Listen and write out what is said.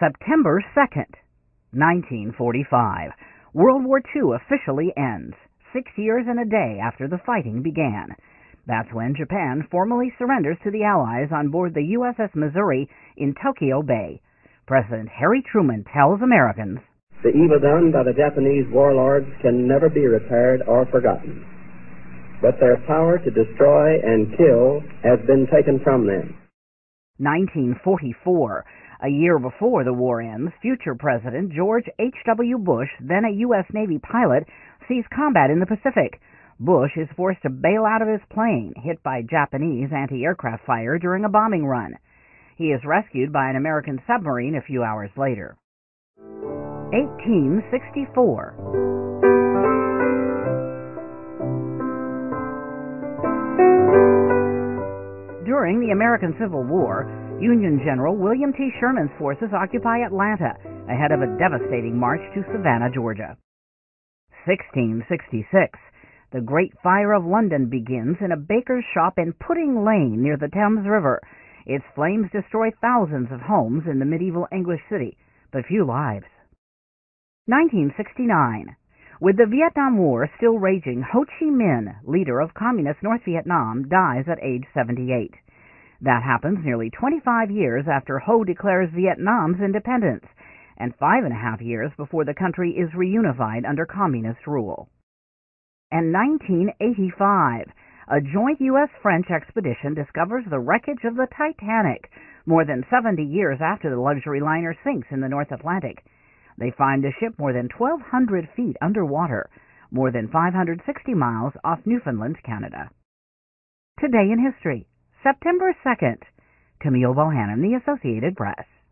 September 2nd, 1945. World War II officially ends, 6 years and a day after the fighting began. That's when Japan formally surrenders to the Allies on board the USS Missouri in Tokyo Bay. President Harry Truman tells Americans, "The evil done by the Japanese warlords can never be repaired or forgotten, but their power to destroy and kill has been taken from them." 1944. A year before the war ends, future President George H.W. Bush, then a U.S. Navy pilot, sees combat in the Pacific. Bush is forced to bail out of his plane, hit by Japanese anti-aircraft fire during a bombing run. He is rescued by an American submarine a few hours later. 1864. During the American Civil War, Union General William T. Sherman's forces occupy Atlanta ahead of a devastating march to Savannah, Georgia. 1666. The Great Fire of London begins in a baker's shop in Pudding Lane near the Thames River. Its flames destroy thousands of homes in the medieval English city, but few lives. 1969. With the Vietnam War still raging, Ho Chi Minh, leader of Communist North Vietnam, dies at age 78. That happens nearly 25 years after Ho declares Vietnam's independence, and 5.5 years before the country is reunified under communist rule. And 1985, a joint U.S.-French expedition discovers the wreckage of the Titanic, more than 70 years after the luxury liner sinks in the North Atlantic. They find the ship more than 1,200 feet underwater, more than 560 miles off Newfoundland, Canada. Today in History, September 2nd. Camille Bohannon, The Associated Press.